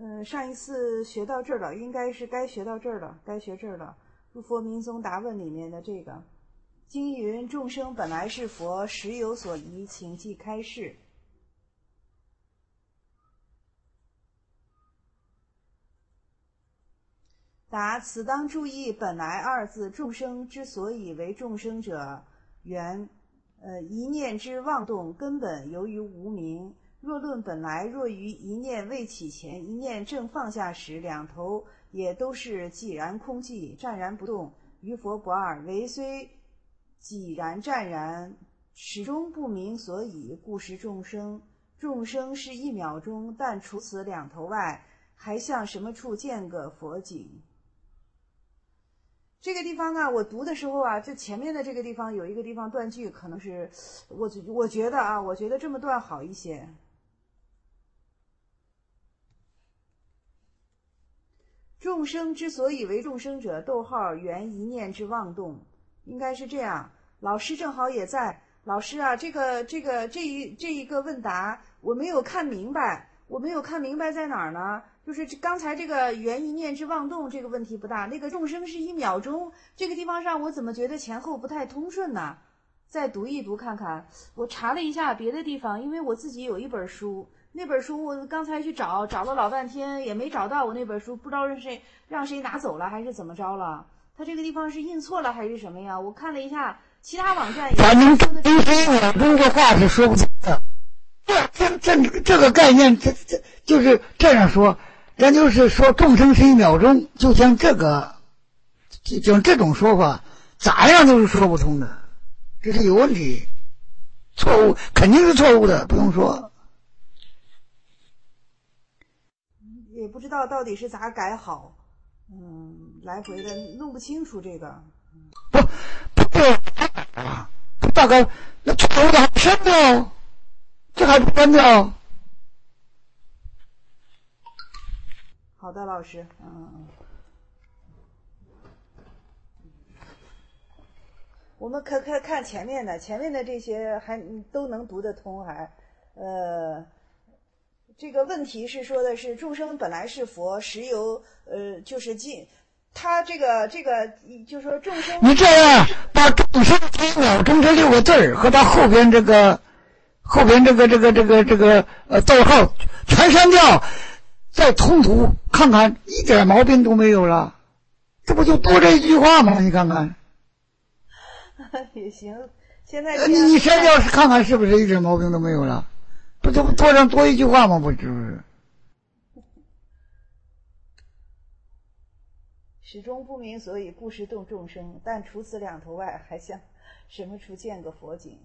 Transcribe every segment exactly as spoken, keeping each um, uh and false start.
嗯，上一次学到这儿了，应该是该学到这儿了，该学这儿了。入佛明宗答问里面的这个经云众生本来是佛，实有所依，请记开示。答：此当注意本来二字，众生之所以为众生者，缘呃一念之妄动，根本由于无明。若论本来，若于一念未起前，一念正放下时，两头也都是寂然空寂，湛然不动，于佛不二。唯虽寂然湛然，始终不明所以，故识众生。众生是一秒钟，但除此两头外，还向什么处见个佛景？这个地方啊，我读的时候啊，这前面的这个地方有一个地方断句，可能是我我觉得啊，我觉得这么断好一些。众生之所以为众生者，逗号缘一念之妄动，应该是这样。老师正好也在，老师啊，这个这个这一这一个问答，我没有看明白，我没有看明白在哪儿呢？就是刚才这个缘一念之妄动这个问题不大，那个众生是一秒钟这个地方上，我怎么觉得前后不太通顺呢？再读一读看看。我查了一下别的地方，因为我自己有一本书。那本书我刚才去找，找了老半天也没找到我那本书，不知道是谁让谁拿走了还是怎么着了。他这个地方是印错了还是什么呀？我看了一下，其他网站也反正这一秒钟这话是说不清的。这这这这个概念，这这就是这样说，咱就是说众生是一秒钟，就像这个，就就这种说法，咋样都是说不通的，这是有问题，错误，肯定是错误的，不用说。 也不知道到底是咋改好，嗯，来回的弄不清楚这个。 不不不啊，大概那错误的还删掉，这还不删掉？ 好的，老师，嗯，我们可可看前面的，前面的这些还都能读得通，还呃。这个问题是说的是众生本来是佛，实由呃就是尽，他这个这个就是说众生。 你这样把众生一秒钟这六个字儿和他后边这个后边这个这个这个这个呃逗号全删掉，再通读看看，一点毛病都没有了，这不就多这一句话吗？你看看。 也行，现在你你删掉看看是不是一点毛病都没有了？不就多上多一句话吗？不就是始终不明所以，故识动众生，但除此两头外，还向什么处见个佛景？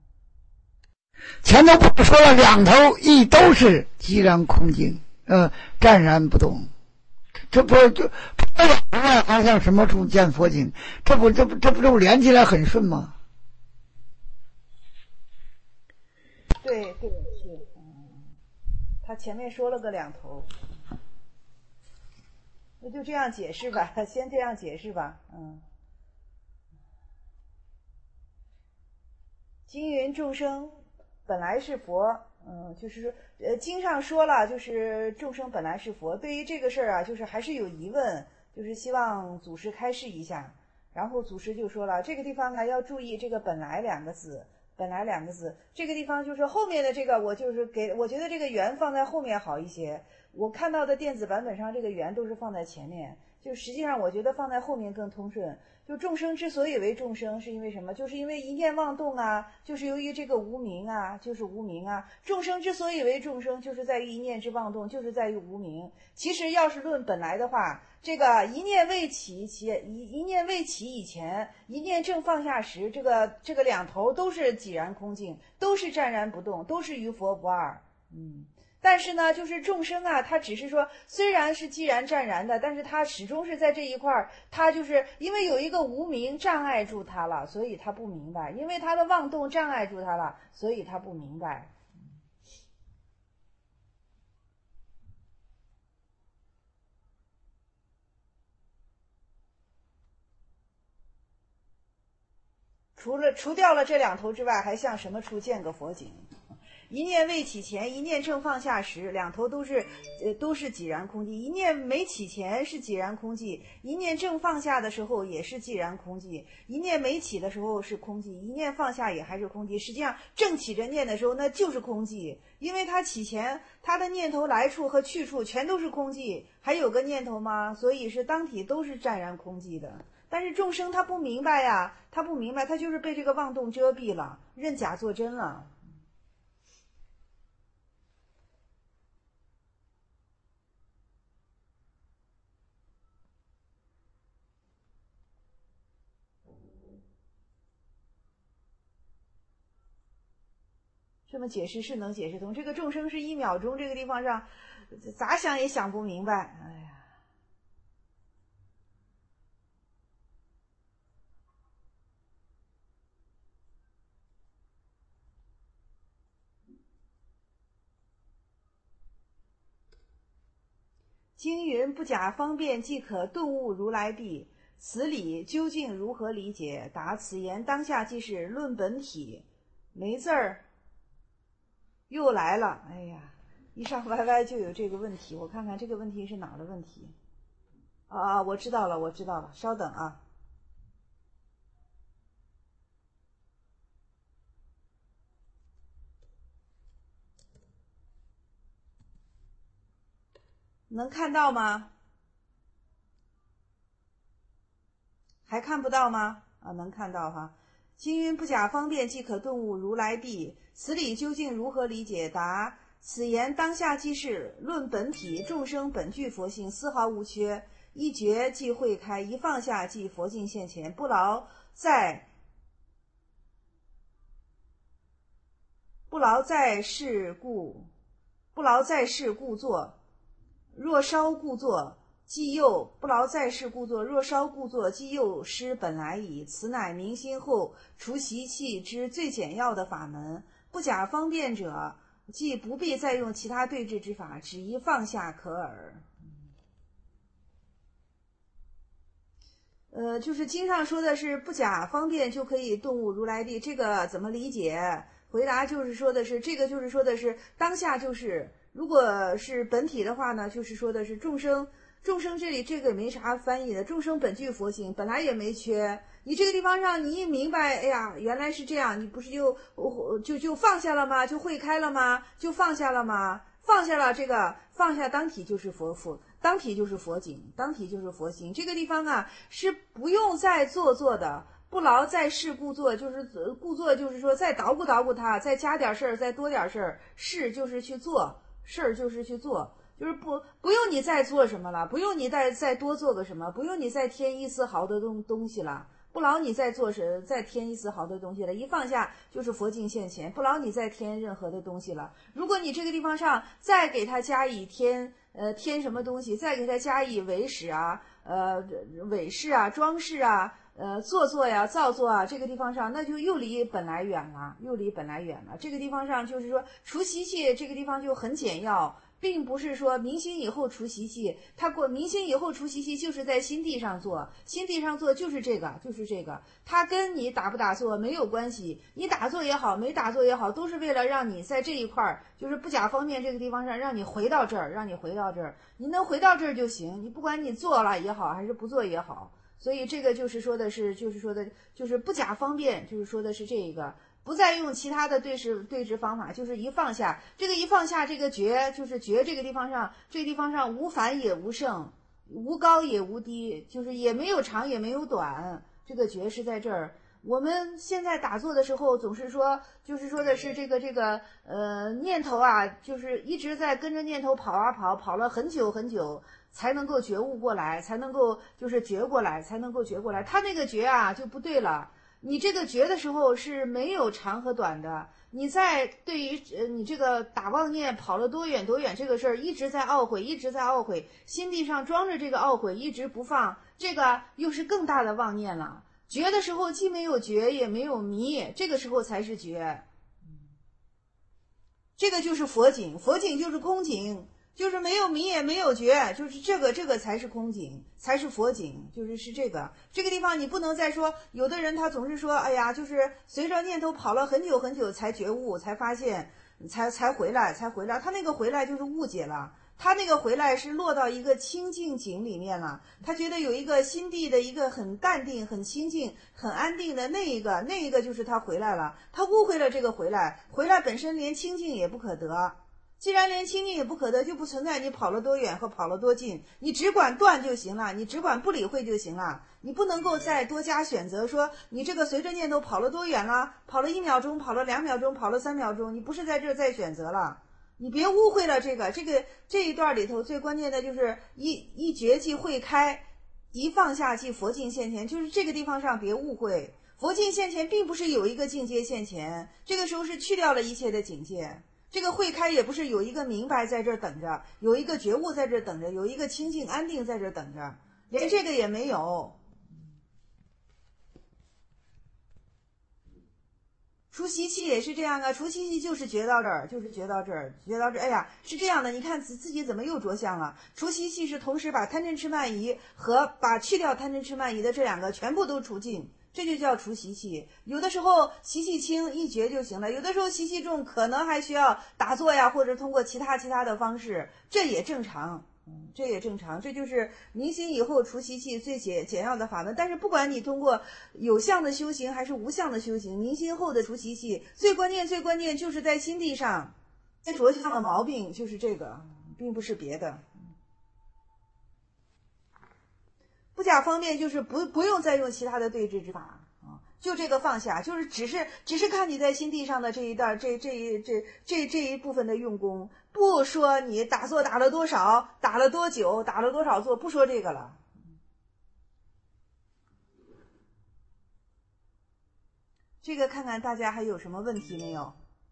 前头不说了，两头一都是寂然空静，呃，湛然不动，这不就这两头外还向什么处见佛景？这不这不这不就连起来很顺吗？ 对对是，嗯，他前面说了个两头，那就这样解释吧，先这样解释吧，嗯。经云众生本来是佛，嗯，就是说，呃，经上说了，就是众生本来是佛。对于这个事儿啊，就是还是有疑问，就是希望祖师开示一下。然后祖师就说了，这个地方呢要注意这个“本来”两个字。本来两个字，这个地方就是后面的这个，我就是给我觉得这个圆放在后面好一些。我看到的电子版本上这个圆都是放在前面，就实际上我觉得放在后面更通顺。就众生之所以为众生，是因为什么？就是因为一念妄动啊，就是由于这个无明啊，就是无明啊。众生之所以为众生，就是在于一念之妄动，就是在于无明。其实要是论本来的话，这个一念未起起一一念未起以前，一念正放下时，这个这个两头都是寂然空静，都是湛然不动，都是于佛不二。嗯，但是呢，就是众生啊，他只是说虽然是寂然湛然的，但是他始终是在这一块儿，他就是因为有一个无明障碍住他了，所以他不明白，因为他的妄动障碍住他了，所以他不明白。除了除掉了这两头之外，还向什么处见个佛景？ 一念未起前，一念正放下时，两头都是呃都是寂然空寂。一念没起前是寂然空寂，一念正放下的时候也是寂然空寂，一念没起的时候是空寂，一念放下也还是空寂。实际上正起着念的时候那就是空寂，因为它起前它的念头来处和去处全都是空寂，还有个念头吗？所以是当体都是湛然空寂的。但是众生他不明白呀，他不明白，他就是被这个妄动遮蔽了，认假作真了。这么解释是能解释通，这个众生是一秒钟这个地方上咋想也想不明白。哎呀，经云不假方便即可顿悟如来谛，此理究竟如何理解？答此言当下即是论本体。没字儿又来了，哎呀，一上 Y Y 就有这个问题，我看看这个问题是哪儿的问题。啊，我知道了，我知道了，稍等啊。能看到吗？还看不到吗？啊，能看到哈。经云不假方便即可顿悟如来谛，此理究竟如何理解？答此言当下即是论本体，众生本具佛性，丝毫无缺，一觉即慧开，一放下即佛境现前，不劳在不劳在世故不劳在世故作，若稍故作，既又不劳在世故作，若稍故作，既又失本来矣。此乃明心后除习气之最简要的法门。不假方便者，即不必再用其他对治之法，只一放下可耳。呃，就是经上说的是不假方便就可以顿悟如来谛，这个怎么理解？回答就是说的是这个，就是说的是当下就是。如果是本体的话呢，就是说的是众生，众生这里这个也没啥翻译的，众生本具佛性，本来也没缺。你这个地方上你一明白，哎呀，原来是这样，你不是就就就放下了吗？就会开了吗？就放下了吗？放下了，这个放下当体就是佛佛，当体就是佛境，当体就是佛性。这个地方啊是不用再做作的。不劳再事故作，就是故作，就是说再捣鼓捣鼓它，再加点事儿，再多点事儿。事就是去做，事儿就是去做，就是不不用你再做什么了，不用你再再多做个什么，不用你再添一丝毫的东东西了，不劳你再做什再添一丝毫的东西了。一放下就是佛境现前，不劳你再添任何的东西了。如果你这个地方上再给它加以添呃添什么东西，再给它加以伪饰啊，呃伪饰啊，装饰啊。呃，做作呀，造作啊，这个地方上，那就又离本来远了，又离本来远了。这个地方上就是说，除习气这个地方就很简要，并不是说明心以后除习气，它过明心以后除习气就是在心地上做，心地上做就是这个，就是这个，它跟你打不打坐没有关系，你打坐也好，没打坐也好，都是为了让你在这一块儿，就是不假方便这个地方上，让你回到这儿，让你回到这儿，你能回到这儿就行，你不管你做了也好，还是不做也好。所以这个就是说的是，就是说的，就是不假方便，就是说的是这个，不再用其他的对治对治方法，就是一放下，这个一放下，这个觉就是觉这个地方上，这个地方上无繁也无盛，无高也无低，就是也没有长也没有短，这个觉是在这儿。我们现在打坐的时候总是说，就是说的是这个这个呃念头啊，就是一直在跟着念头跑啊跑，跑了很久很久。才能够觉悟过来，才能够就是觉过来，才能够觉过来。他那个觉啊就不对了。你这个觉的时候是没有长和短的。你在对于呃你这个打妄念跑了多远多远这个事儿，一直在懊悔，一直在懊悔，心地上装着这个懊悔，一直不放，这个又是更大的妄念了。觉的时候既没有觉也没有迷，这个时候才是觉。这个就是佛境，佛境就是空境。就是没有迷也没有觉，就是这个这个才是空境，才是佛境，就是是这个这个地方你不能再说，有的人他总是说，哎呀，就是随着念头跑了很久很久才觉悟，才发现， 才才回来，才回来。他那个回来就是误解了。他那个回来是落到一个清净景里面了，他觉得有一个心地的一个很淡定、很清净、很安定的那一个，那一个就是他回来了。他误会了这个回来，回来本身连清净也不可得。既然连清净也不可得，就不存在你跑了多远和跑了多近，你只管断就行了，你只管不理会就行了，你不能够再多加选择，说你这个随着念头跑了多远了，跑了一秒钟，跑了两秒钟，跑了三秒钟，你不是在这儿再选择了。你别误会了这个，这个这一段里头最关键的就是一一觉即慧开，一放下即佛境现前，就是这个地方上别误会，佛境现前并不是有一个境界现前，这个时候是去掉了一切的境界。这个慧开也不是有一个明白在这儿等着，有一个觉悟在这儿等着，有一个清净安定在这儿等着，连这个也没有。除习气也是这样啊，除习气就是觉到这儿，就是觉到这儿，觉到这儿，哎呀，是这样的，你看自自己怎么又着相了？除习气是同时把贪嗔痴慢疑和把去掉贪嗔痴慢疑的这两个全部都除尽，这就叫除习气。有的时候习气轻一觉就行了，有的时候习气重，可能还需要打坐呀，或者通过其他其他的方式，这也正常。嗯，这也正常，这就是明心以后除习气最简简要的法门。但是不管你通过有相的修行还是无相的修行，明心后的除习气，最关键最关键就是在心地上，在着相的毛病就是这个，并不是别的。不假方便就是不不用再用其他的对治之法啊，就这个放下，就是只是只是看你在心地上的这一段这这一这这这一部分的用功。不说你打坐打了多少，打了多久，打了多少坐，不说这个了。这个看看大家还有什么问题没有？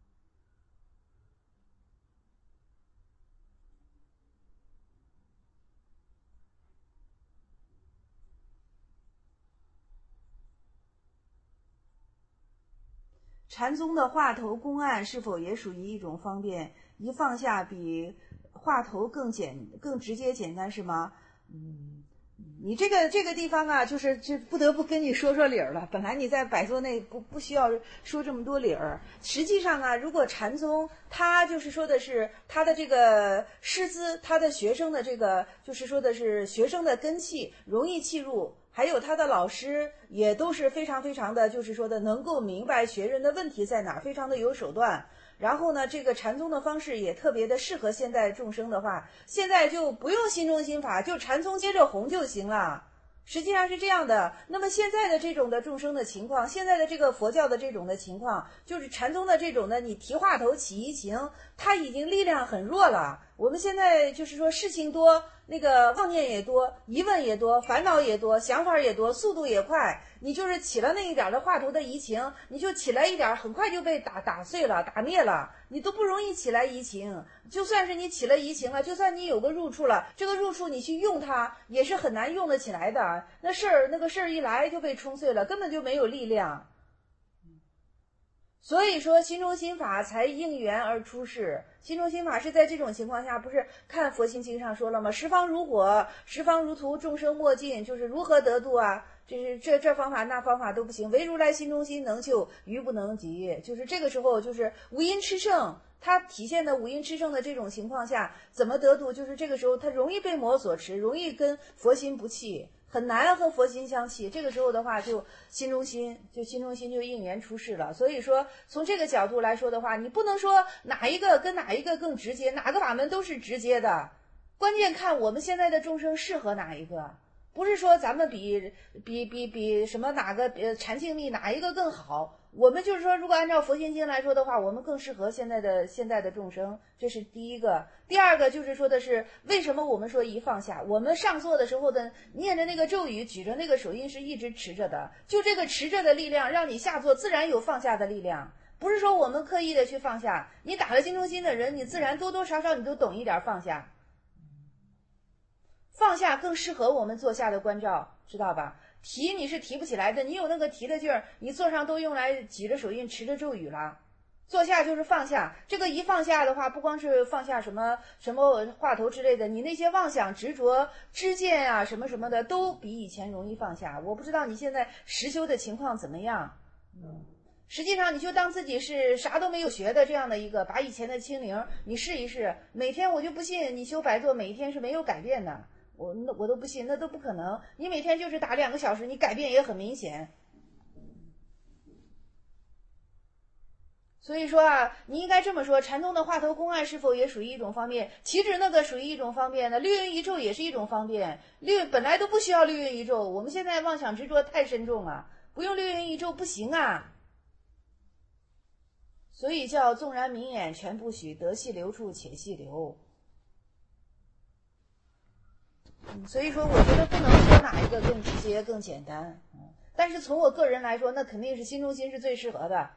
禅宗的话头公案是否也属于一种方便？一放下比话头更简、更直接、简单是吗？嗯，你这个这个地方啊，就是就不得不跟你说说理儿了。本来你在摆座内不不需要说这么多理儿。实际上啊，如果禅宗他就是说的是他的这个师资，他的学生的这个就是说的是学生的根气容易契入。还有他的老师也都是非常非常的就是说的能够明白学人的问题在哪儿，非常的有手段。然后呢，这个禅宗的方式也特别的适合现在众生的话，现在就不用心中心法，就禅宗接着弘就行了。实际上是这样的。那么现在的这种的众生的情况，现在的这个佛教的这种的情况，就是禅宗的这种的你提话头起疑情，它已经力量很弱了。我们现在就是说事情多，那个妄念也多，疑问也多，烦恼也多，想法也多，速度也快。你就是起了那一点的话头的疑情，你就起来一点，很快就被打打碎了，打灭了，你都不容易起来疑情。就算是你起了疑情了，就算你有个入处了，这个入处你去用它也是很难用得起来的。那事儿那个事儿一来就被冲碎了，根本就没有力量。所以说心中心法才应缘而出世。心中心法是在这种情况下，不是看佛心经上说了吗？十方如火，十方如荼，众生莫尽，就是如何得度啊？这是这这方法那方法都不行，唯如来心中心能救，愚不能及。就是这个时候，就是五阴炽盛，它体现的五阴炽盛的这种情况下，怎么得度？就是这个时候，它容易被魔所持，容易跟佛心不契。很难和佛心相契，这个时候的话就心中心就心中心就应缘出世了。所以说从这个角度来说的话，你不能说哪一个跟哪一个更直接，哪个法门都是直接的，关键看我们现在的众生适合哪一个。不是说咱们比比比比什么哪个呃禅净密哪一个更好，我们就是说如果按照佛心经来说的话，我们更适合现在的现在的众生，这是第一个。第二个就是说的是为什么我们说一放下，我们上座的时候的念着那个咒语，举着那个手印是一直持着的，就这个持着的力量让你下座自然有放下的力量，不是说我们刻意的去放下。你打了心中心的人，你自然多多少少你都懂一点放下。放下更适合我们坐下的关照，知道吧？提你是提不起来的，你有那个提的劲儿，你坐上都用来举着手印持着咒语了。坐下就是放下，这个一放下的话，不光是放下什么什么话头之类的，你那些妄想执着知见啊什么什么的都比以前容易放下。我不知道你现在实修的情况怎么样。嗯， 实际上你就当自己是啥都没有学的这样的一个，把以前的清零你试一试，每天我就不信你修百座每一天是没有改变的，我那我都不信，那都不可能，你每天就是打两个小时，你改变也很明显。所以说啊，你应该这么说，禅宗的话头公案是否也属于一种方便？岂止那个属于一种方便呢？六运一咒也是一种方便，六本来都不需要六运一咒，我们现在妄想执着太深重了，不用六运一咒不行啊。所以叫纵然明眼全不许，得细流处且细流。嗯，所以说我觉得不能说哪一个更直接更简单，嗯，但是从我个人来说，那肯定是心中心是最适合的。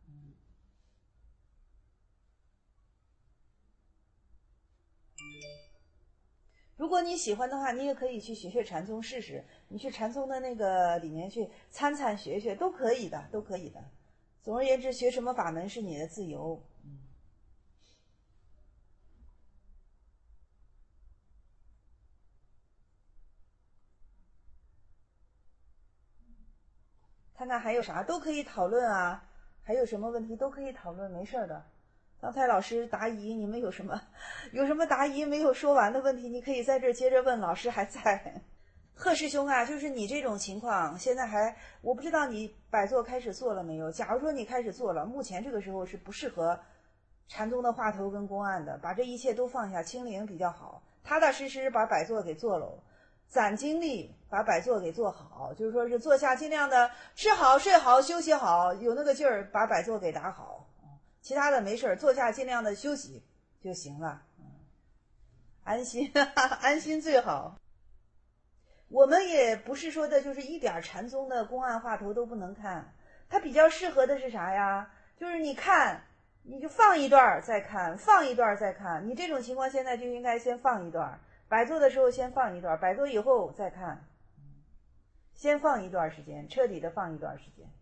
如果你喜欢的话，你也可以去学学禅宗试试，你去禅宗的那个里面去参参学学，都可以的，都可以的。总而言之，学什么法门是你的自由。嗯，看看还有啥都可以讨论啊，还有什么问题都可以讨论，没事的。刚才老师答疑，你们有什么有什么答疑没有说完的问题，你可以在这儿接着问，老师还在。贺师兄啊，就是你这种情况，现在还我不知道你百座开始做了没有。假如说你开始做了，目前这个时候是不适合禅宗的话头跟公案的，把这一切都放下，清零比较好，踏踏实实把百座给做喽，攒精力把百座给做好，就是说是坐下尽量的吃好睡好休息好，有那个劲儿把百座给打好，其他的没事，坐下尽量的休息就行了，安心安心最好。我们也不是说的就是一点禅宗的公案话头都不能看，它比较适合的是啥呀？就是你看你就放一段再看，放一段再看，你这种情况现在就应该先放一段，摆坐的时候先放一段，摆坐以后再看，先放一段时间，彻底的放一段时间。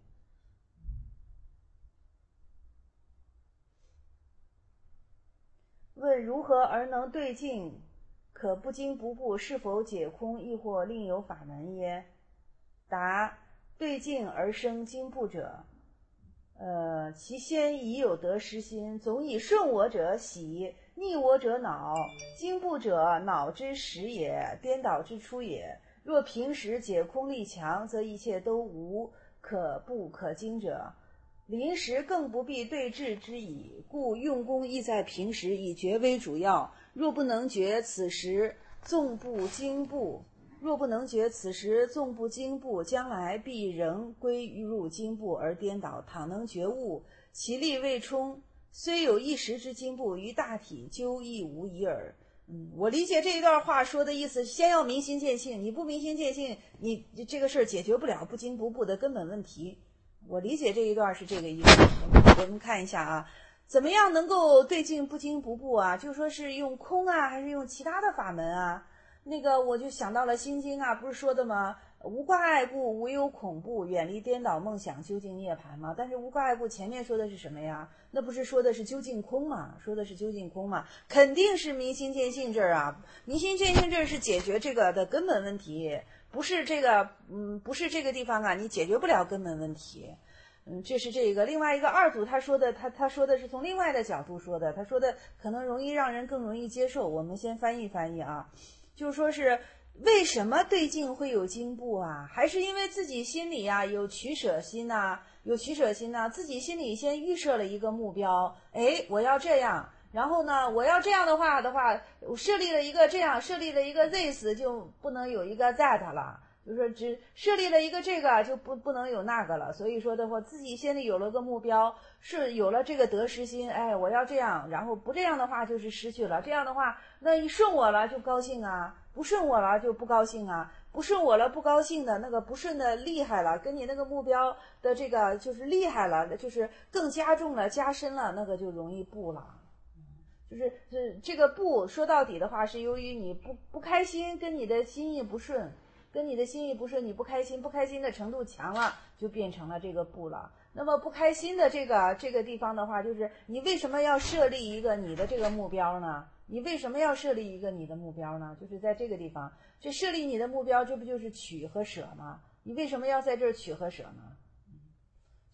问如何而能对境，可不惊不怖，是否解空，亦或另有法门耶？答：对境而生惊怖者，呃，其先已有得失心，总以顺我者喜，逆我者恼。惊怖者，恼之始也，颠倒之初也。若平时解空力强，则一切都无可怖可惊者。临时更不必对治之矣，故用功亦在平时，以觉为主要。若不能觉，此时纵不惊怖；若不能觉，此时纵不惊怖，将来必仍归入惊怖而颠倒。倘能觉悟，其力未充，虽有一时之惊怖，于大体究亦无疑耳。嗯，我理解这一段话说的意思，先要明心见性，你不明心见性，你这个事儿解决不了不惊不怖的根本问题。我理解这一段是这个意思。我们看一下啊，怎么样能够对境不惊不怖啊？就说是用空啊，还是用其他的法门啊？那个我就想到了《心经》啊，不是说的吗？无挂碍故，无有恐怖，远离颠倒梦想，究竟涅槃吗？但是无挂碍故前面说的是什么呀？那不是说的是究竟空吗？说的是究竟空吗？肯定是明心见性这儿啊，明心见性这儿是解决这个的根本问题。不是这个，嗯，不是这个地方啊，你解决不了根本问题。嗯，这是这个。另外一个二祖他说的，他他说的是从另外的角度说的，他说的可能容易让人更容易接受。我们先翻译翻译啊，就是说是为什么对境会有惊怖啊？还是因为自己心里啊有取舍心呐、啊，有取舍心呐、啊，自己心里先预设了一个目标，哎，我要这样。然后呢，我要这样的话的话，我设立了一个这样，设立了一个 this 就不能有一个 that 了，就是说只设立了一个这个就不不能有那个了。所以说的话，自己心里有了个目标，是有了这个得失心，哎，我要这样，然后不这样的话就是失去了，这样的话，那一顺我了就高兴啊，不顺我了就不高兴啊，不顺我了不高兴的那个不顺的厉害了，跟你那个目标的这个就是厉害了，就是更加重了加深了，那个就容易不了。就是是这个不说到底的话，是由于你不不开心，跟你的心意不顺，跟你的心意不顺，你不开心，不开心的程度强了，就变成了这个不了。那么不开心的这个这个地方的话，就是你为什么要设立一个你的这个目标呢？你为什么要设立一个你的目标呢？就是在这个地方，这设立你的目标，这不就是取和舍吗？你为什么要在这儿取和舍呢？所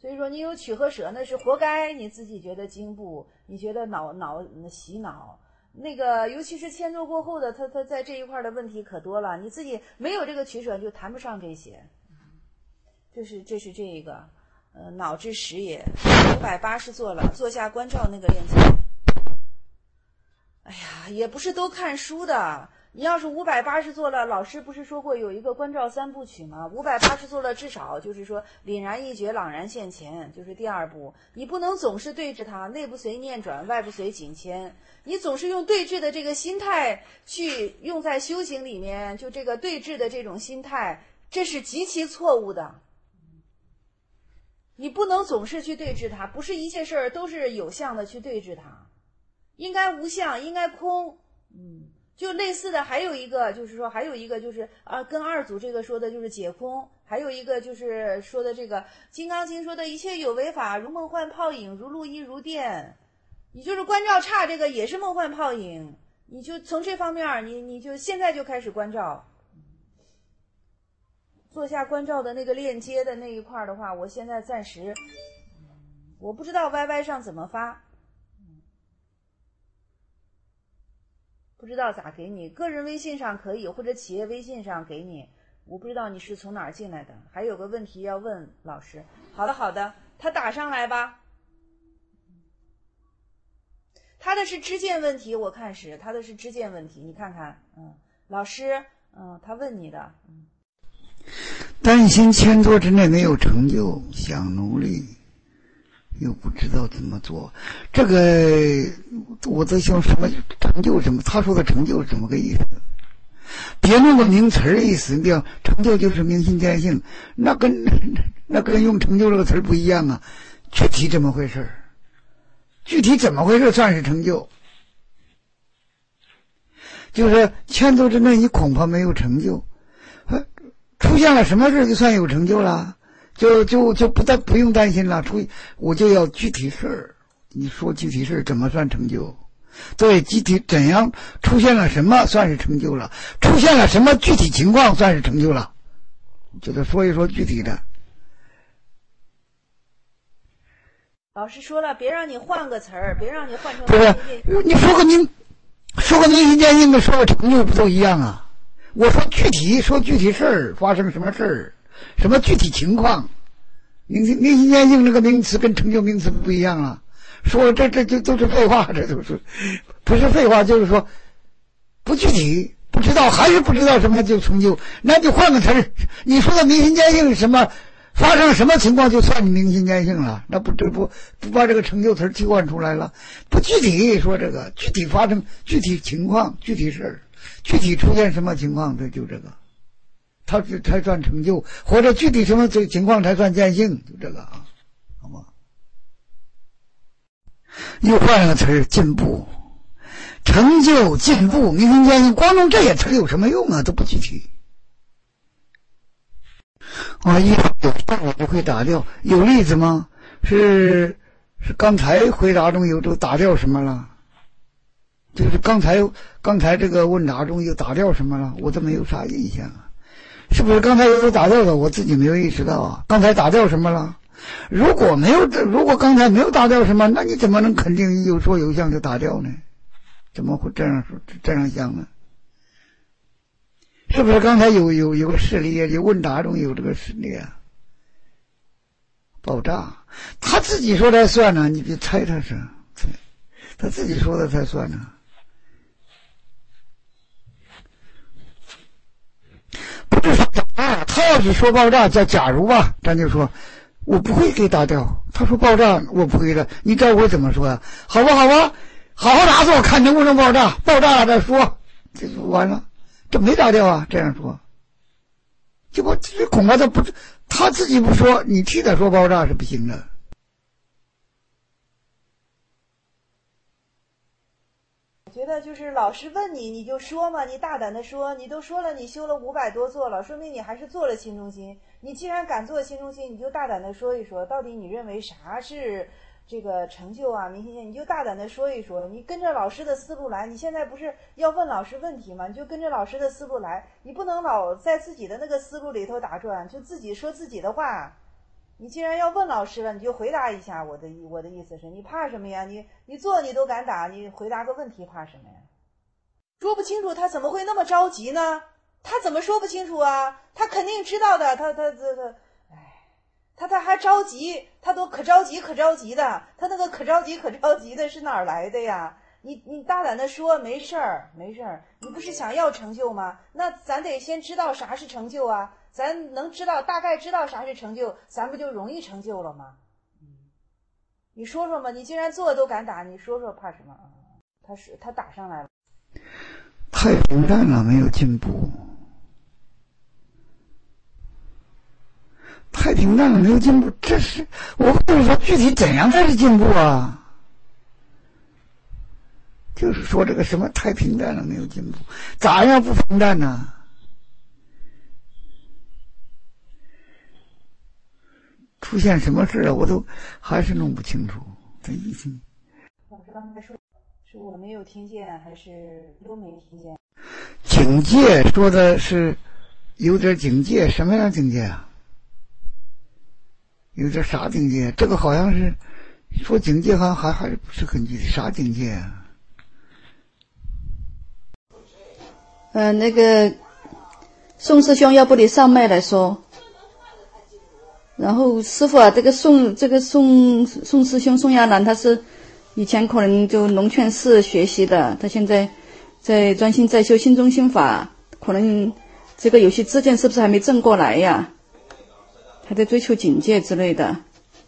所以说你有取和舍那是活该，你自己觉得进步，你觉得脑脑洗脑。那个尤其是迁都过后的，他他在这一块的问题可多了，你自己没有这个取舍就谈不上这些。这是这是这个呃脑之实也。五百八十座了，坐下观照那个链接。哎呀，也不是都看书的。你要是五百八十座了，老师不是说过有一个观照三部曲吗？五百八十座了，至少就是说凛然一觉，朗然现前，就是第二步。你不能总是对峙它，内不随念转，外不随景迁。你总是用对峙的这个心态去用在修行里面，就这个对峙的这种心态，这是极其错误的。你不能总是去对峙它，不是一切事儿都是有相的去对峙它，应该无相，应该空。嗯。就类似的还有一个就是说还有一个就是啊，跟二祖这个说的就是解空，还有一个就是说的这个金刚经说的一切有为法如梦幻泡影，如露亦如电。你就是观照差这个也是梦幻泡影，你就从这方面你你就现在就开始观照。做下观照的那个链接的那一块的话，我现在暂时我不知道 Y Y 上怎么发，不知道咋给你，个人微信上可以，或者企业微信上给你。我不知道你是从哪儿进来的，还有个问题要问老师。好的好的，他打上来吧。他的是知见问题，我看是他的是知见问题，你看看，嗯，老师，嗯，他问你的，嗯， 担心千多之内没有成就，想努力又不知道怎么做，这个我在想什么成就什么？他说的成就是怎么个意思？别弄个名词儿意思，比方成就就是明心见性，那跟那跟用成就这个词儿不一样啊。具体怎么回事？具体怎么回事算是成就？就是千多之内你恐怕没有成就，出现了什么事就算有成就了。就就就不担不用担心了，出我就要具体事儿。你说具体事儿怎么算成就？对，具体怎样出现了什么算是成就了？出现了什么具体情况算是成就了？就得说一说具体的。 老师说了，别让你换个词儿，别让你换成。 不是，你说个明，说个明心见性的，说个成就不都一样啊？我说具体，说具体事儿发生什么事儿。什么具体情况？明心明心见性这个名词跟成就名词不一样啊！说这这这都是废话，这都是不是废话，就是说不具体，不知道还是不知道什么就成就，那就换个词儿。你说的明心见性什么发生什么情况就算你明心见性了，那不这不不把这个成就词替换出来了？不具体说这个具体发生具体情况具体事儿，具体出现什么情况，这就这个。他才算成就，或者具体什么情况才算见性，就这个啊，好吗？又换了个词儿，进步、成就、进步、明心见性，光用这些词有什么用啊？都不具体。啊，一有但我不会打掉，有例子吗？是是刚才回答中有都打掉什么了？就是刚才刚才这个问答中又打掉什么了？我都没有啥印象啊。是不是刚才有打掉的？我自己没有意识到啊。刚才打掉什么了？如果没有，如果刚才没有打掉什么，那你怎么能肯定有说有相就打掉呢？怎么会这样说这样想呢？是不是刚才有有有个事例，有问答中有这个事例啊？爆炸，他自己说才算呢，你别猜他是，他自己说的才算呢。不是说啊，他要是说爆炸叫假如吧，咱就说我不会给打掉。他说爆炸我不会的，你知道我怎么说啊？好吧好吧，好好打坐看能不能爆炸，爆炸了再说，这就完了。这没打掉啊，这样说结果这恐怕他不他自己不说，你替他说爆炸是不行的。 我觉得就是老师问你你就说嘛，你大胆的说，你都说了你修了五百多座了，说明你还是做了心中心。你既然敢做心中心，你就大胆的说一说，到底你认为啥是这个成就啊明心见，你就大胆的说一说，你跟着老师的思路来。你现在不是要问老师问题吗？你就跟着老师的思路来，你不能老在自己的那个思路里头打转，就自己说自己的话。 你既然要问老师了，你就回答一下。我的我的意思是，你怕什么呀？你你做你都敢打，你回答个问题怕什么呀？说不清楚，他怎么会那么着急呢？他怎么说不清楚啊？他肯定知道的，他他他他，哎，他他还着急，他都可着急可着急的，他那个可着急可着急的是哪儿来的呀？你你大胆的说，没事儿没事儿，你不是想要成就吗？那咱得先知道啥是成就啊，咱能知道大概知道啥是成就，咱不就容易成就了吗？嗯，你说说嘛，你既然做都敢打，你说说怕什么啊？他是他打上来了， 太平淡了，没有进步。太平淡了，没有进步，这是我或者说具体怎样才是进步啊？就是说这个什么太平淡了，没有进步，咋样不平淡呢？出现什么事了，我都还是弄不清楚这意思。 老师刚才说，是我没有听见，还是都没听见？ 警戒说的是有点警戒，什么样的警戒啊？有点啥境界？这个好像是说境界，好像还还是不是很具体，啥境界啊？ 呃，那个宋师兄，要不你上麦来说？然后师傅啊，这个宋这个宋宋师兄宋亚楠，他是以前可能就龙泉寺学习的，他现在在专心在修心中心法，可能这个有些知见是不是还没正过来呀？还在追求警戒之类的。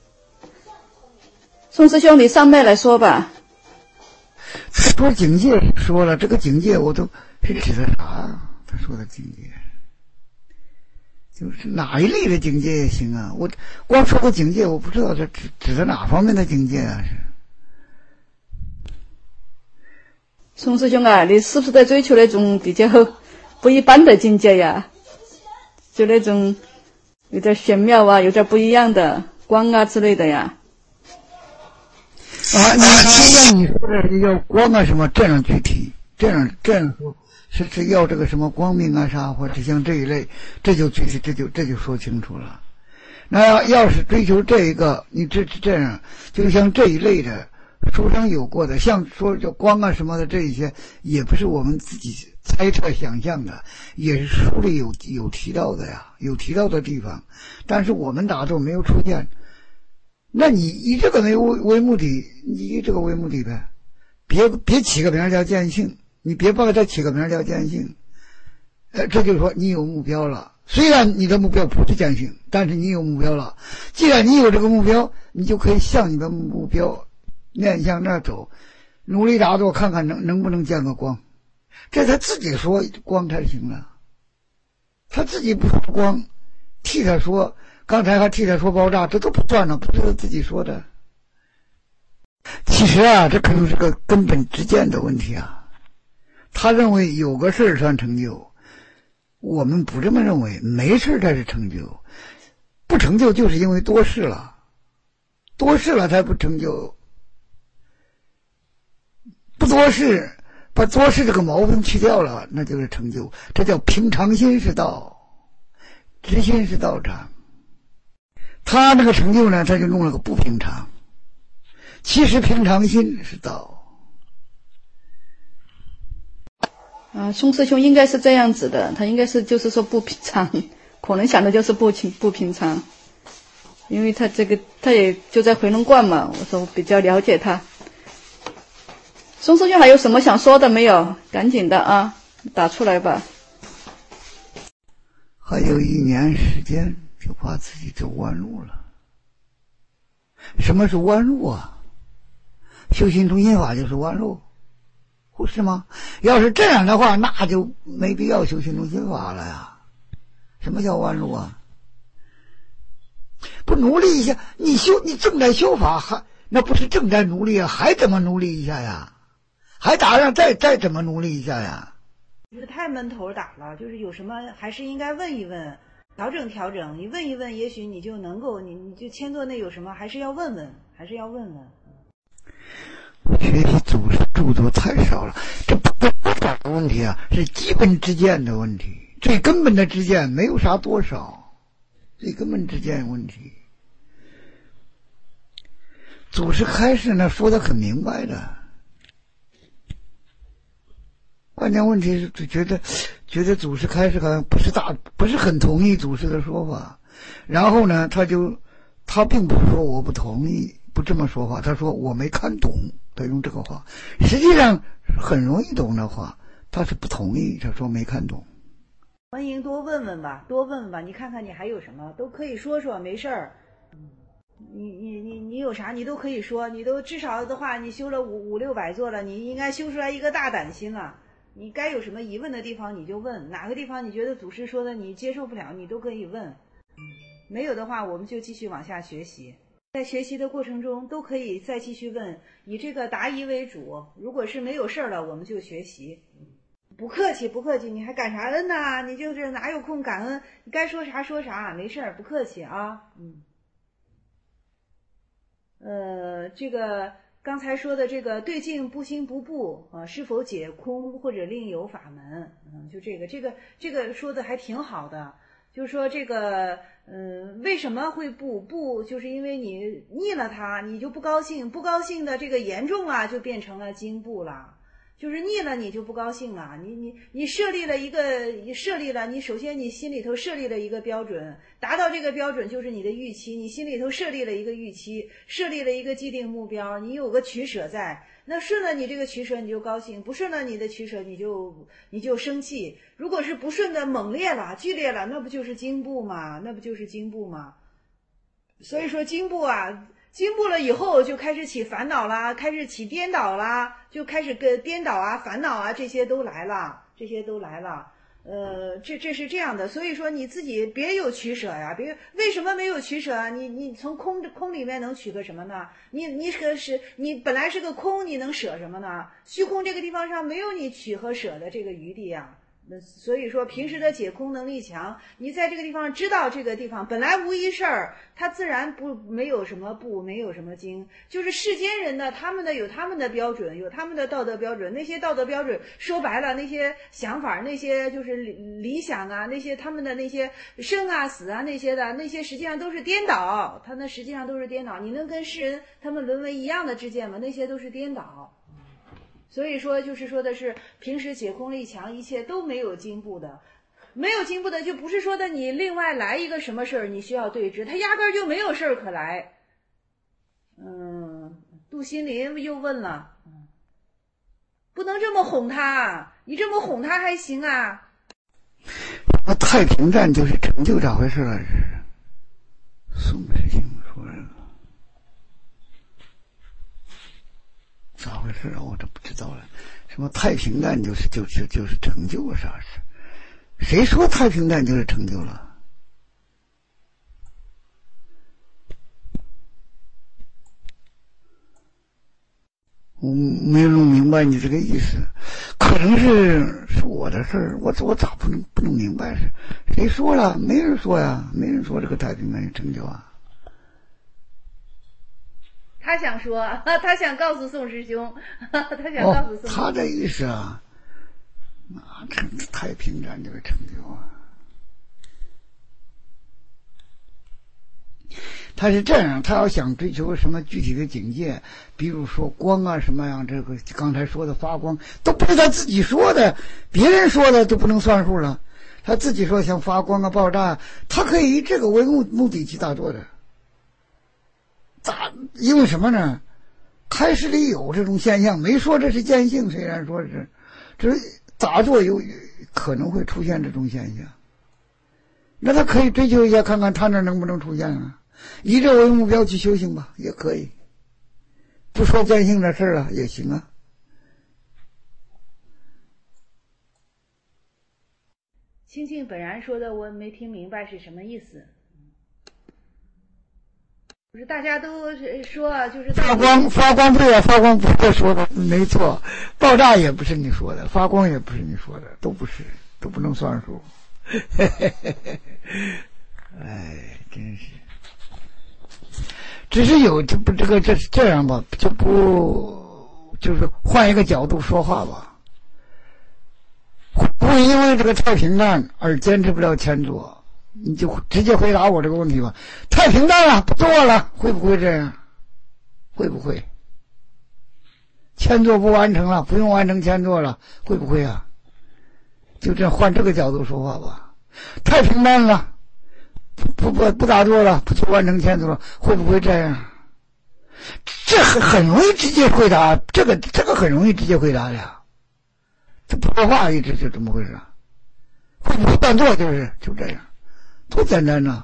宋师兄，你上麦来说吧。 说警戒说了，这个警戒我都是指的啥啊？他说的警戒就是哪一类的警戒也行啊，我光说个警戒，我不知道这指指的哪方面的警戒啊？是宋师兄啊，你是不是在追求那种比较不一般的境界呀？就那种有点玄妙啊，有点不一样的光啊之类的呀。 啊，你现在你说的要光啊什么这样具体，这样这样说是是要这个什么光明啊啥，或者像这一类，这就具体，这就这就说清楚了。那要要是追求这一个，你这这样，就像这一类的书上有过的，像说叫光啊什么的这一些，也不是我们自己猜测想象的，也是书里有有提到的呀，有提到的地方，但是我们打坐没有出现。那你以这个为为目的，你以这个为目的呗，别别起个名叫见性，你别把它起个名叫见性，呃，这就是说你有目标了。虽然你的目标不是见性，但是你有目标了。既然你有这个目标，你就可以向你的目标面向那儿走，努力打坐，看看能能不能见个光。这他自己说光才行了，他自己不说光，替他说。刚才还替他说爆炸，这都不算了，不是他自己说的。其实啊，这可能是个根本之见的问题啊。他认为有个事儿算成就，我们不这么认为，没事才是成就。不成就就是因为多事了，多事了才不成就。不多事，把多事这个毛病去掉了，那就是成就。这叫平常心是道，直心是道场。他那个成就呢，他就弄了个不平常。其实平常心是道。 啊，宋师兄应该是这样子的，他应该是就是说不平常，可能想的就是不平不平常，因为他这个他也就在回龙观嘛，我说我比较了解他。宋师兄还有什么想说的没有？赶紧的啊，打出来吧。 还有一年时间。就怕自己走弯路了。什么是弯路啊？修行中心法就是弯路，不是吗？要是这样的话，那就没必要修行中心法了呀。什么叫弯路啊？不努力一下，你修你正在修法，还那不是正在努力啊？还怎么努力一下呀？还打上再再怎么努力一下呀？ 就是太闷头打了，就是有什么还是应该问一问。调整调整，你问一问，也许你就能够，你你就千座内有什么，还是要问问，还是要问问。 学习祖师著作太少了，这不是多少的问题啊，是基本之见的问题，最根本的之见没有啥多少，最根本之见问题。 祖师开示呢说的很明白的，关键问题是觉得觉得祖师开示好像不是大不是很同意祖师的说法，然后呢他就他并不是说我不同意不这么说话，他说我没看懂，他用这个话，实际上很容易懂的话，他是不同意，他说没看懂。 欢迎多问问吧，多问问吧，你看看你还有什么都可以说说，没事儿。你你你你有啥你都可以说，你都至少的话你修了五五六百座了，你应该修出来一个大胆心了。你该有什么疑问的地方你就问，哪个地方你觉得祖师说的你接受不了，你都可以问。没有的话我们就继续往下学习，在学习的过程中都可以再继续问，以这个答疑为主，如果是没有事儿了我们就学习。不客气不客气，你还感啥恩呢？你就是哪有空感恩，你该说啥说啥，没事儿，不客气啊。嗯，呃，这个刚才说的这个对境不心不怖啊，是否解空或者另有法门？嗯，就这个这个这个说的还挺好的，就是说这个嗯、呃，为什么会不不？就是因为你腻了它，你就不高兴，不高兴的这个严重啊，就变成了惊怖了。就是腻了你就不高兴啊，你你你设立了一个设立了你首先你心里头设立了一个标准，达到这个标准就是你的预期，你心里头设立了一个预期，设立了一个既定目标，你有个取舍在，那顺了你这个取舍你就高兴，不顺了你的取舍你就你就生气，如果是不顺的猛烈了剧烈了，那不就是惊怖吗？那不就是惊怖吗？所以说惊怖啊，惊怖了以后就开始起烦恼啦，开始起颠倒啦，就开始跟颠倒啊烦恼啊这些都来了，这些都来了。呃这这是这样的，所以说你自己别有取舍呀，别为什么没有取舍啊？你你从空空里面能取个什么呢？你你可是你本来是个空，你能舍什么呢？虚空这个地方上没有你取和舍的这个余地呀。那所以说平时的解空能力强，你在这个地方知道这个地方本来无一事儿，它自然不没有什么不没有什么惊。就是世间人呢，他们的有他们的标准，有他们的道德标准，那些道德标准说白了，那些想法，那些就是理理想啊，那些他们的那些生啊死啊那些的，那些实际上都是颠倒，他那实际上都是颠倒。你能跟世人他们沦为一样的知见吗？那些都是颠倒。所以说就是说的是平时解空力强，一切都没有进步的，没有进步的就不是说的你另外来一个什么事儿你需要对峙，他压根儿就没有事儿可来。嗯，杜心林又问了，不能这么哄他，你这么哄他还行啊？ 那太平站就是成就咋回事了？是宋世清说这个咋回事啊？我都不知道了。什么太平站就是就是就是成就啊？啥事？谁说太平站就是成就了？我没弄明白你这个意思，可能是是我的事儿，我我咋不能不能明白是？谁说了？没人说呀，没人说这个太平站有成就啊。 他想说，他想告诉宋师兄，他想告诉宋师兄、 哦、他的意思啊，那成太平站就是成就啊。他是这样，他要想追求什么具体的境界，比如说光啊什么样，这个刚才说的发光都不是他自己说的，别人说的就不能算数了。他自己说像发光啊爆炸，他可以以这个为目目的去打坐的。咋？因为什么呢？开始里有这种现象，没说这是见性，虽然说是，这是打坐有可能会出现这种现象。那他可以追求一下，看看他那能不能出现啊？以这为目标去修行吧，也可以。不说见性的事了，也行啊。 清净本然说的，我没听明白是什么意思。不是大家都说，就是发光，发光对啊，发光不是说的，没错。爆炸也不是你说的，发光也不是你说的，都不是，都不能算数。哎，真是。只是有这不这个这这样吧，就不就是换一个角度说话吧。不会因为这个太平站而坚持不了前座。你就直接回答我这个问题吧。太平站了，不做了，会不会这样？ 会不会？签作不完成了，不用完成签作了，会不会啊？就这换这个角度说话吧。太平淡了，不不不不打坐了，不去完成签作了，会不会这样？这很很容易直接回答，这个这个很容易直接回答的呀。这不说话一直就这么回事，会不会断座就是就这样，多简单呐！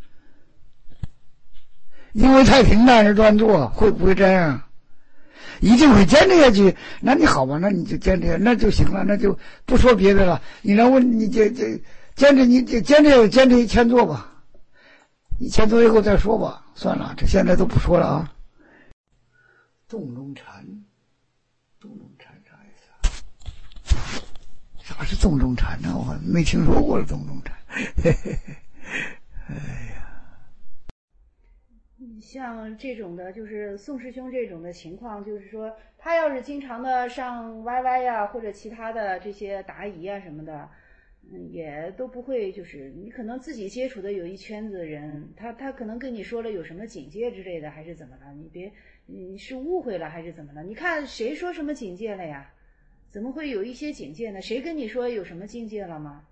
因为太平淡而断座，会不会这样？一定会坚持下去。那你好吧，那你就坚持，那就行了，那就不说别的了。你让我你就就坚持，你就坚持坚持签作吧。你签作以后再说吧，算了，这现在都不说了啊。洞中禅，洞中禅啥意思啊？啥是洞中禅呢？我没听说过了，洞中禅。嘿嘿嘿，哎呀。 像这种的，就是宋师兄这种的情况，就是说他要是经常的上 Y Y 呀、啊，或者其他的这些答疑啊什么的，嗯，也都不会，就是你可能自己接触的有一圈子的人，他他可能跟你说了有什么警戒之类的，还是怎么了？你别你是误会了还是怎么了？你看谁说什么警戒了呀？怎么会有一些警戒呢？谁跟你说有什么境界了吗？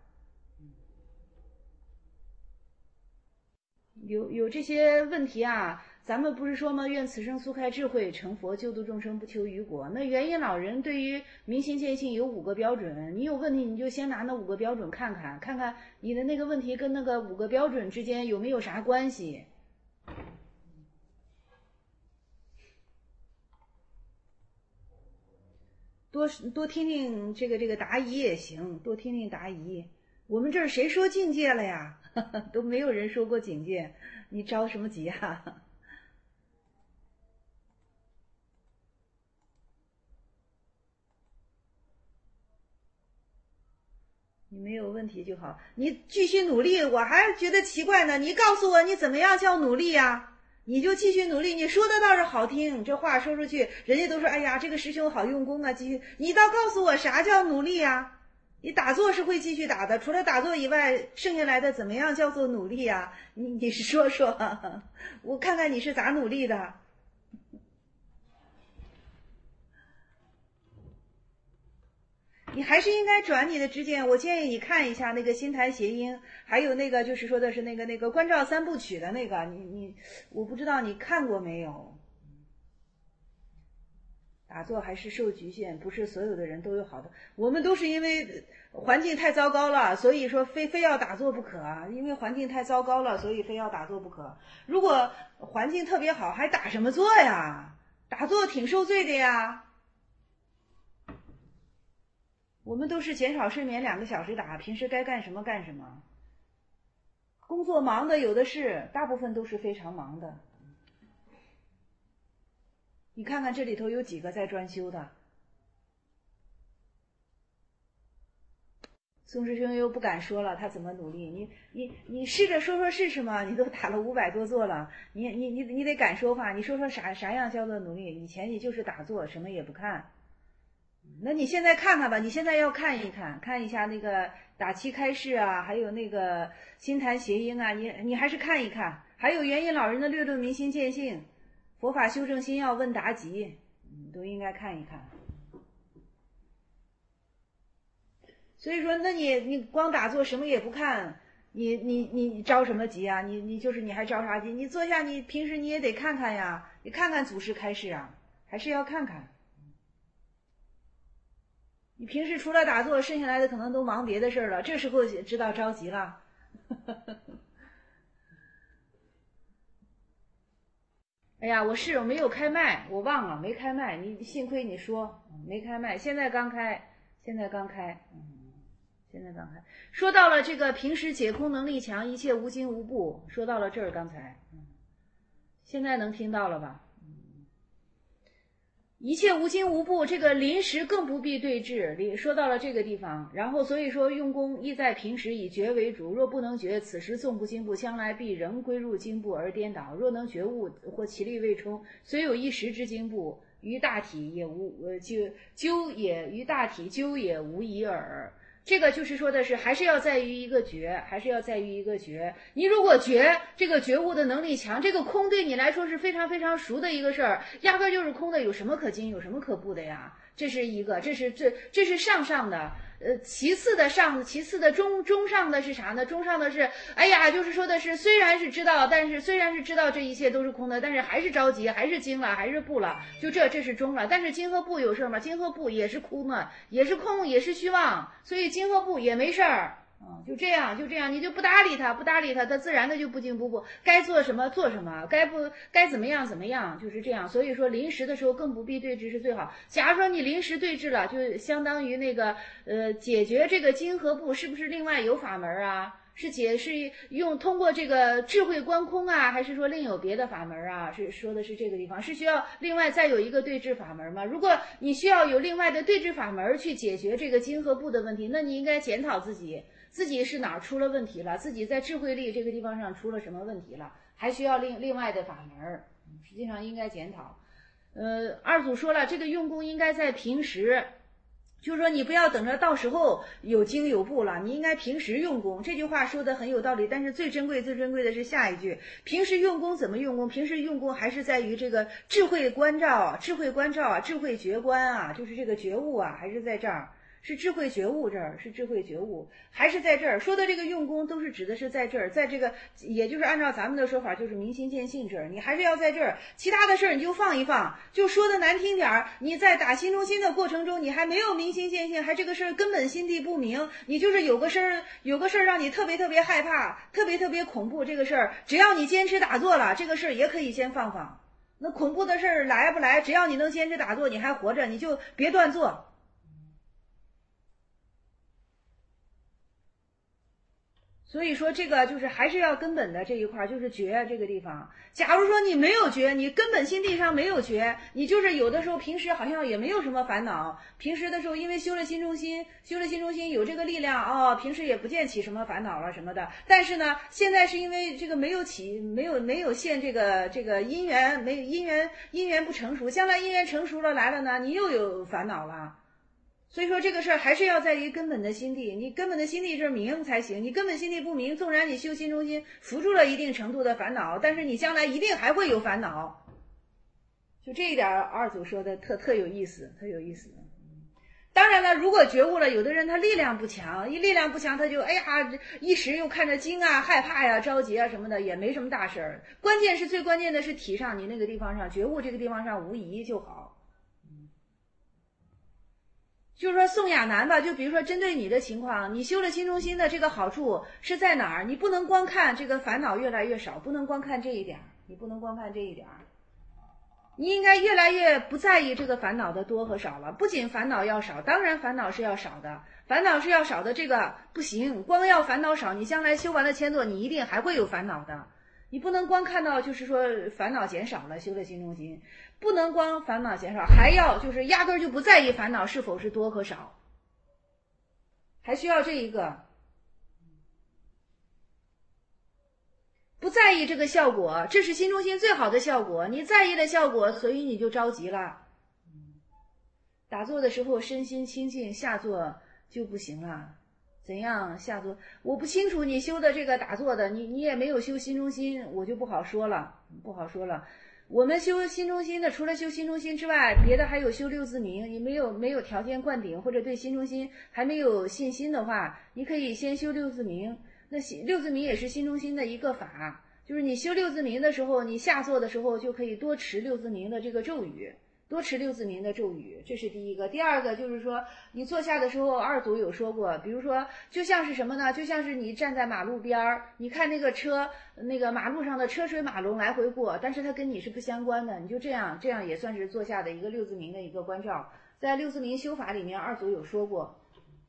有有这些问题啊，咱们不是说吗？愿此生速开智慧，成佛救度众生，不求于果。那元音老人对于明心见性有五个标准，你有问题你就先拿那五个标准看看，看看你的那个问题跟那个五个标准之间有没有啥关系。多多听听这个这个答疑也行，多听听答疑。我们这儿谁说境界了呀？都没有人说过警戒，你着什么急啊？你没有问题就好，你继续努力。我还觉得奇怪呢，你告诉我你怎么样叫努力呀？你就继续努力。你说的倒是好听，这话说出去，人家都说哎呀，这个师兄好用功啊，继续。你倒告诉我啥叫努力呀？你打坐是会继续打的，除了打坐以外，剩下来的怎么样叫做努力啊？你你是说说，我看看你是咋努力的。你还是应该转你的知见，我建议你看一下那个心坛谐音，还有那个就是说的是那个那个观照三部曲的那个，你你我不知道你看过没有。打坐还是受局限，不是所有的人都有好的。我们都是因为环境太糟糕了，所以说非非要打坐不可啊！因为环境太糟糕了，所以非要打坐不可。如果环境特别好，还打什么坐呀？打坐挺受罪的呀。我们都是减少睡眠两个小时打，平时该干什么干什么。工作忙的有的是，大部分都是非常忙的。你看看这里头有几个在专修的？宋师兄又不敢说了，他怎么努力？你你你试着说说试试嘛！你都打了五百多座了，你你你你得敢说话，你说说啥啥样叫做努力？以前你就是打坐，什么也不看。那你现在看看吧，你现在要看一看，看一下那个打七开示啊，还有那个心坛谐音啊，你你还是看一看，还有元音老人的略论明心见性。佛法修正心要问答集，嗯，都应该看一看。所以说，那你你光打坐什么也不看，你你你着什么急啊？你你就是你还着啥急？你坐下，你平时你也得看看呀，你看看祖师开示啊，还是要看看。你平时除了打坐，剩下来的可能都忙别的事儿了，这时候知道着急了。哎呀，我是我没有开麦，我忘了没开麦。你幸亏你说没开麦，现在刚开，现在刚开，嗯，现在刚开。说到了这个平时解空能力强，一切无惊无怖。说到了这儿，刚才，嗯，现在能听到了吧？嗯，一切无惊无怖，这个临时更不必对治。说到了这个地方，然后所以说用功亦在平时以觉为主，若不能觉，此时纵不惊怖，将来必仍归入惊怖而颠倒。若能觉悟或其力未充，虽有一时之惊怖，于大体也无呃就究也于大体究也无疑耳。 这个就是说的是还是要在于一个觉，还是要在于一个觉。你如果觉这个觉悟的能力强，这个空对你来说是非常非常熟的一个事儿，压根就是空的，有什么可惊有什么可怖的呀？这是一个，这是这这是上上的。呃，其次的上，其次的中中上的是啥呢？中上的是，哎呀，就是说的是，虽然是知道，但是虽然是知道这一切都是空的，但是还是着急，还是惊了，还是不了，就这这是中了。但是今和不有事吗？今和不也是空呢，也是空，也是虚妄，所以今和不也没事儿。嗯，就这样，就这样，你就不搭理他，不搭理他，他自然的就不惊不怖，该做什么做什么，该不该怎么样怎么样，就是这样。所以说临时的时候更不必对峙是最好。假如说你临时对峙了，就相当于那个呃解决这个惊和怖，是不是另外有法门啊？是解是用通过这个智慧观空啊，还是说另有别的法门啊？是说的是这个地方，是需要另外再有一个对治法门吗？如果你需要有另外的对治法门去解决这个惊和怖的问题，那你应该检讨自己。自己是哪儿出了问题了？自己在智慧力这个地方上出了什么问题了？还需要另另外的法门，实际上应该检讨。呃，二祖说了，这个用功应该在平时，就是说你不要等着到时候有惊有怖了，你应该平时用功。这句话说的很有道理，但是最珍贵最珍贵的是下一句，平时用功怎么用功？平时用功还是在于这个智慧关照，智慧关照啊，智慧觉观啊，就是这个觉悟啊，还是在这儿。是智慧觉悟，这儿是智慧觉悟，还是在这儿说的这个用功都是指的是在这儿，在这个也就是按照咱们的说法，就是明心见性这儿，你还是要在这儿，其他的事儿你就放一放。就说的难听点儿，你在打心中心的过程中，你还没有明心见性，还这个事儿根本心地不明，你就是有个事儿有个事儿让你特别特别害怕，特别特别恐怖，这个事儿只要你坚持打坐了，这个事儿也可以先放放。那恐怖的事儿来不来，只要你能坚持打坐，你还活着，你就别断坐。所以说这个就是还是要根本的这一块，就是觉这个地方。假如说你没有觉，你根本心地上没有觉，你就是有的时候平时好像也没有什么烦恼，平时的时候因为修了心中心，修了心中心有这个力量哦，平时也不见起什么烦恼了什么的。但是呢，现在是因为这个没有起，没有没有现这个这个因缘，没因缘因缘不成熟，将来因缘成熟了来了呢，你又有烦恼了。所以说这个事儿还是要在于根本的心地，你根本的心地是明才行，你根本心地不明，纵然你修心中心扶住了一定程度的烦恼，但是你将来一定还会有烦恼。就这一点二祖说的特特有意思，特有意思。当然了，如果觉悟了，有的人他力量不强，一力量不强他就哎呀一时又看着惊啊害怕呀着急啊什么的，也没什么大事儿。关键是最关键的是体上，你那个地方上觉悟这个地方上无疑就好。就是说宋亚楠吧，就比如说针对你的情况，你修了心中心的这个好处是在哪儿？你不能光看这个烦恼越来越少，不能光看这一点，你不能光看这一点，你应该越来越不在意这个烦恼的多和少了。不仅烦恼要少，当然烦恼是要少的，烦恼是要少的，这个不行，光要烦恼少，你将来修完了千座，你一定还会有烦恼的。你不能光看到就是说烦恼减少了，修了心中心，不能光烦恼减少，还要就是压根儿就不在意烦恼是否是多和少，还需要这一个，不在意这个效果，这是心中心最好的效果。你在意的效果，所以你就着急了。打坐的时候身心清净，下坐就不行了。怎样下坐？我不清楚你修的这个打坐的，你你也没有修心中心，我就不好说了，不好说了。我们修心中心的，除了修心中心之外，别的还有修六字明。你没有没有条件灌顶，或者对心中心还没有信心的话，你可以先修六字明。那六字明也是心中心的一个法，就是你修六字明的时候，你下坐的时候就可以多持六字明的这个咒语。多持六字明的咒语，这是第一个。第二个就是说，你坐下的时候，二祖有说过，比如说，就像是什么呢？就像是你站在马路边儿，你看那个车，那个马路上的车水马龙来回过，但是它跟你是不相关的，你就这样，这样也算是坐下的一个六字明的一个关照。在六字明修法里面，二祖有说过。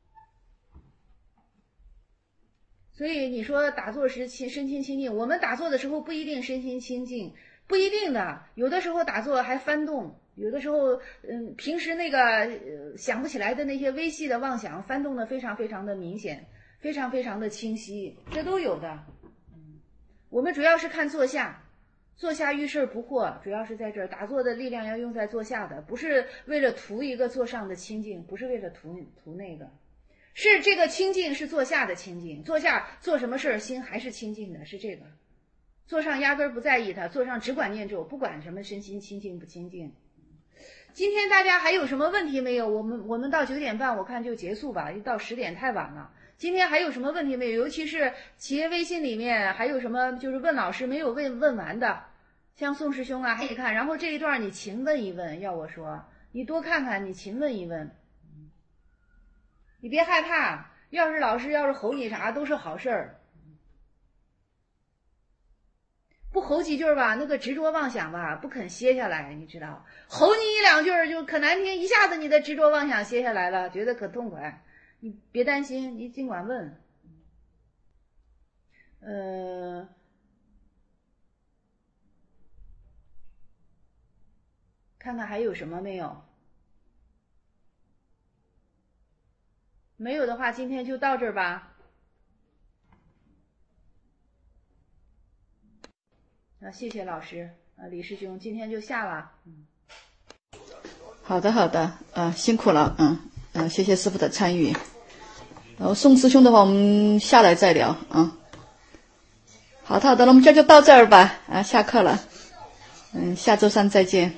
所以你说打坐时身心清净，我们打坐的时候不一定身心清净，不一定的，有的时候打坐还翻动。有的时候，嗯，平时那个、呃、想不起来的那些微细的妄想，翻动的非常非常的明显，非常非常的清晰，这都有的。嗯，我们主要是看坐下，坐下遇事不惑，主要是在这儿打坐的力量要用在坐下的，不是为了图一个坐上的清净，不是为了图图那个。 是这个清净是坐下的清净，坐下做什么事儿心还是清净的，是这个。坐上压根儿不在意它，坐上只管念咒，不管什么身心清净不清净。今天大家还有什么问题没有？我们我们到九点半我看就结束吧，一到十点太晚了。今天还有什么问题没有？尤其是企业微信里面还有什么就是问老师没有问问完的，像宋师兄啊，还得看。然后这一段你勤问一问，要我说，你多看看，你勤问一问，你别害怕。要是老师要是吼你啥都是好事儿，不吼几句吧，那个执着妄想吧不肯歇下来，你知道，吼你一两句就可难听，一下子你的执着妄想歇下来了，觉得可痛快。你别担心，你尽管问。呃，看看还有什么没有？没有的话，今天就到这儿吧。啊，谢谢老师啊，李师兄，今天就下了。嗯， 好的，好的，啊，辛苦了，嗯嗯、呃，谢谢师父的参与。然后宋师兄的话，我们下来再聊啊。好的，好的，那我们这就到这儿吧，啊，下课了，嗯，下周三再见。